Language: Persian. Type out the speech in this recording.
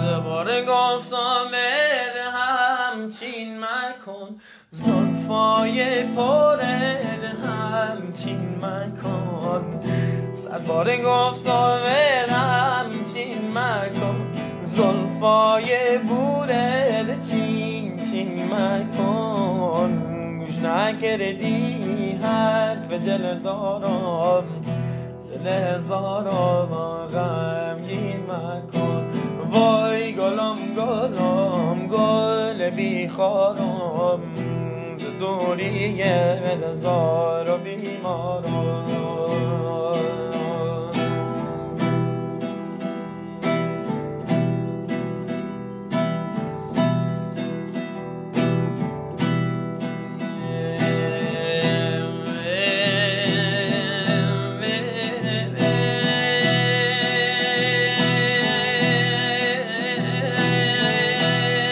بار گفتم همچین مکن، زلفای پرد همچین مکن. صد بار گفتم همچین مکن، زلفای بورد چین چین مکن. گوش نکردی حرف دل دارم، دل هزارم غمگین مکن. وای گلم گلم گل بیخارم، ز دوری دلزار و بیمارم.